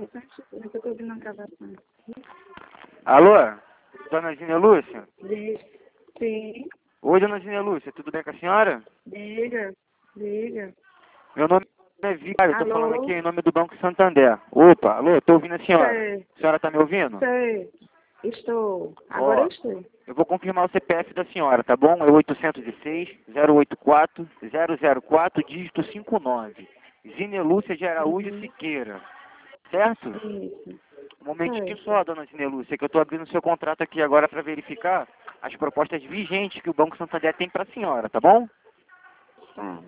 Eu tô ouvindo a gravação. Alô? Dona Zínia Lúcia? Sim. Oi, Dona Zínia Lúcia, tudo bem com a senhora? Diga. Meu nome é Vigário, eu tô Alô? falando aqui em nome do Banco Santander. Opa, alô, tô ouvindo a senhora. Sei. A senhora tá me ouvindo? Sei. Estou. Agora Ó, estou. eu vou confirmar o CPF da senhora, tá bom? É 806-084-004, dígito 59. Zínia Lúcia de Araújo Siqueira, certo? Isso. Um momentinho Certo. só, Dona Zínia Lúcia, que eu tô abrindo o seu contrato aqui agora para verificar as propostas vigentes que o Banco Santander tem para a senhora, tá bom? Tá.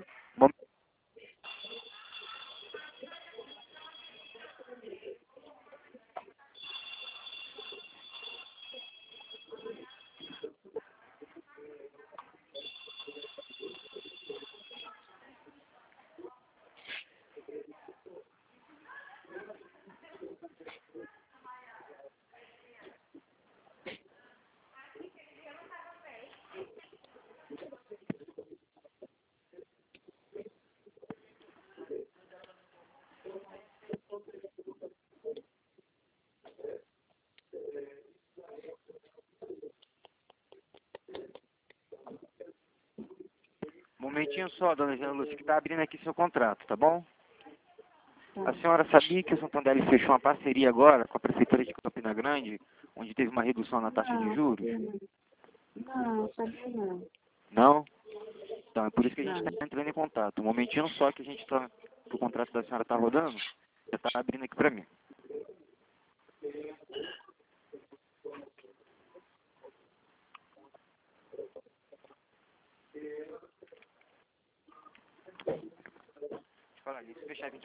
Um momentinho só, Dona Zínia Lúcia, que tá abrindo aqui seu contrato, tá bom? Tá. A senhora sabia que o Santander fechou uma parceria agora com a Prefeitura de Campina Grande, onde teve uma redução na taxa de juros? Não, sabia não. Não? Então, é por isso que a gente Não. está entrando em contato. Um momentinho só que que o contrato da senhora tá rodando, já tá abrindo aqui para mim. Deixa eu falar nisso, fechar 20.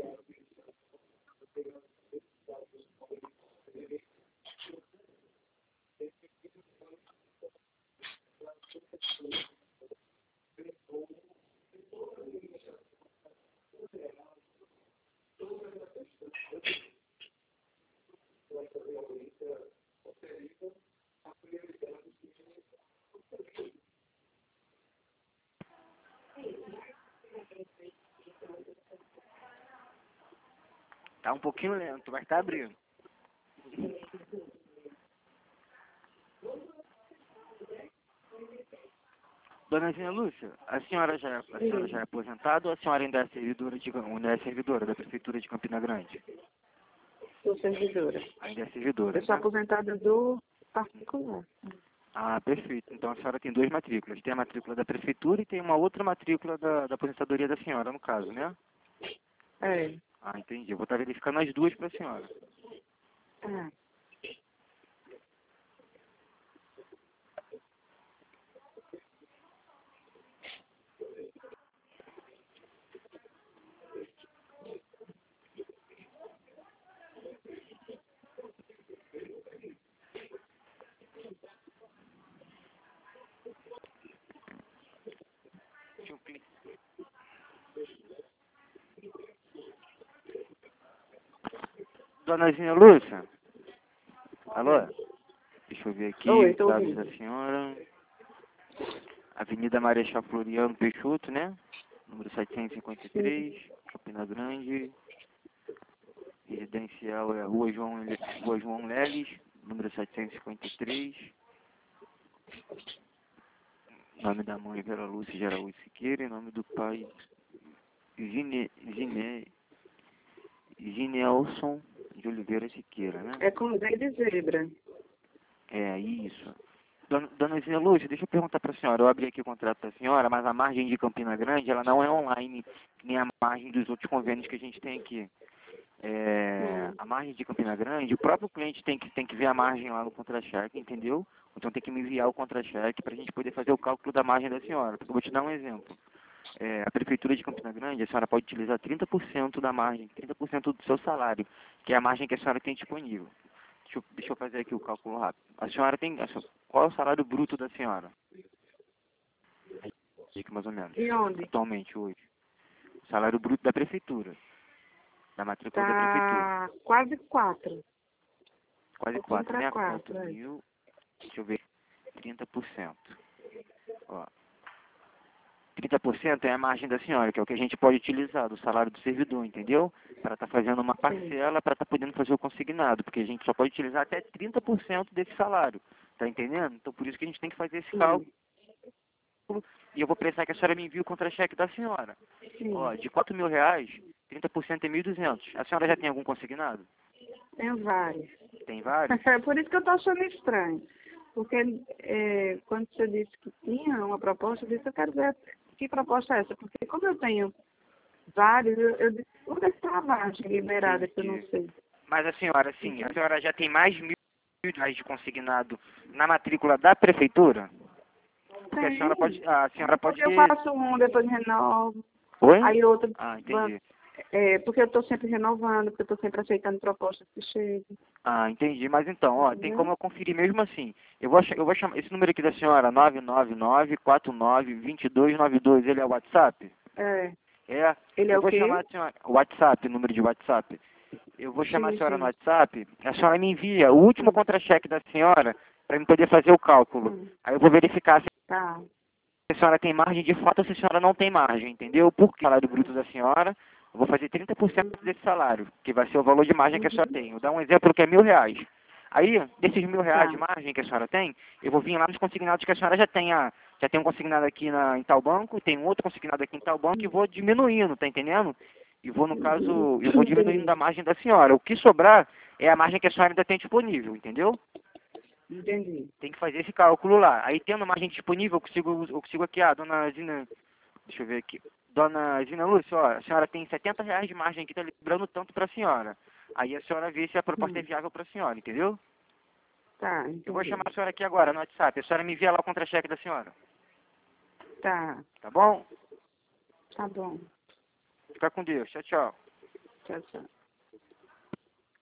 Tá um pouquinho lento, mas tá abrindo. Dona Zínia Lúcia, a senhora já é aposentada ou a senhora ainda é servidora da Prefeitura de Campina Grande? Sou servidora. Ainda é servidora, Eu sou né? aposentada do particular. Ah, perfeito. Então a senhora tem duas matrículas. Tem a matrícula da Prefeitura e tem uma outra matrícula da aposentadoria da senhora, no caso, né? É. Ah, entendi. Eu vou estar verificando as duas para a senhora. Ah. Deixa eu clicar. Dona Zínia Lúcia? Alô? Deixa eu ver aqui Oi, os tô dados ouvindo. da senhora. Avenida Marechal Floriano Peixoto, né? Número 753, Campina Grande. Residencial é Rua João Leles, número 753. Nome da mãe Vera Lúcia de Araújo Siqueira e nome do pai Gineelson de Oliveira Siqueira, né? É com Z de zebra. É isso. Dona Zínia Lúcia, deixa eu perguntar para a senhora. Eu abri aqui o contrato da senhora, mas a margem de Campina Grande, ela não é online, nem a margem dos outros convênios que a gente tem aqui. A margem de Campina Grande, o próprio cliente tem que ver a margem lá no contra-cheque, entendeu? Então tem que me enviar o contra-cheque para a gente poder fazer o cálculo da margem da senhora. Eu vou te dar um exemplo. A Prefeitura de Campina Grande, a senhora pode utilizar 30% da margem, 30% do seu salário, que é a margem que a senhora tem disponível. Deixa eu fazer aqui o cálculo rápido. A senhora tem... Qual é o salário bruto da senhora? Aqui, mais ou menos. E onde? Atualmente, hoje. O salário bruto da Prefeitura. Da matrícula da Prefeitura. Tá quase 4. Quase Pouquinho 4, né? pra 4, 4 é. mil. Deixa eu ver. 30%. Ó. 30% é a margem da senhora, que é o que a gente pode utilizar do salário do servidor, entendeu? Para estar fazendo uma parcela, para estar podendo fazer o consignado, porque a gente só pode utilizar até 30% desse salário, tá entendendo? Então por isso que a gente tem que fazer esse cálculo, e eu vou precisar que a senhora me envie o contra-cheque da senhora. Sim. Ó, de R$ 4.000, 30% é 1.200. A senhora já tem algum consignado? Tenho vários. Tem vários? É por isso que eu estou achando estranho. Porque quando você disse que tinha uma proposta, eu disse, eu quero ver que proposta é essa. Porque como eu tenho vários, eu disse, onde é que está a margem liberada, que eu não sei. Mas a senhora, sim, a senhora já tem mais de R$ 1.000 de consignado na matrícula da prefeitura? Porque Tem. a senhora pode Eu ter... faço um, depois renovo. Oi? Aí outro. Ah, entendi. Porque eu estou sempre renovando, porque eu estou sempre aceitando propostas que chegam. Ah, entendi. Mas então, ó, tem Entendeu? como eu conferir mesmo assim. Eu vou chamar esse número aqui da senhora, 999-49-2292, ele é o WhatsApp? É. É. Ele é Eu o vou quê? chamar a senhora, WhatsApp, número de WhatsApp. Eu vou chamar a Sim, senhora no sim. WhatsApp, a senhora me envia o último contra-cheque da senhora para eu poder fazer o cálculo. Aí eu vou verificar se Tá. a senhora tem margem de fato ou se a senhora não tem margem, entendeu? Porque o salário bruto da senhora, eu vou fazer 30% desse salário, que vai ser o valor de margem que a senhora tem. Vou dar um exemplo que é R$ 1.000. Aí, desses R$ 1.000 Tá. de margem que a senhora tem, eu vou vir lá nos consignados que a senhora já tem. Ah, já tem um consignado aqui em tal banco, tem um outro consignado aqui em tal banco e vou diminuindo, tá entendendo? E vou, no caso, eu vou diminuindo da margem da senhora. O que sobrar é a margem que a senhora ainda tem disponível, entendeu? Entendi. Tem que fazer esse cálculo lá. Aí, tendo margem disponível, eu consigo aqui, dona Zina, deixa eu ver aqui. Dona Zina Lúcia, ó, a senhora tem R$ 70 de margem aqui, tá lembrando tanto para a senhora. Aí a senhora vê se a proposta é viável para a senhora, entendeu? Tá, Eu vou entendi. chamar a senhora aqui agora no WhatsApp. A senhora me envia lá o contra-cheque da senhora. Tá. Tá bom? Tá bom. Fica com Deus. Tchau, tchau. Tchau, tchau.